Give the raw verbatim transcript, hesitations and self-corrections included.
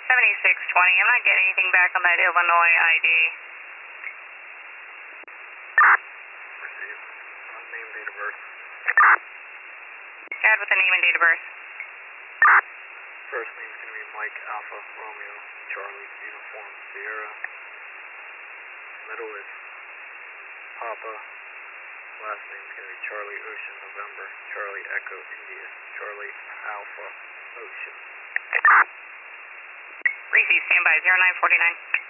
seventy-six twenty, I'm not getting anything back on that Illinois I D. Received. Unnamed date of birth. Add with the name and date of birth. First name's going to be Mike Alpha Romeo Charlie Uniform Sierra. Middle is Papa. Last name's going to be Charlie Ocean November Charlie Echo India Charlie Alpha Ocean. Receive, standby, zero nine forty-nine.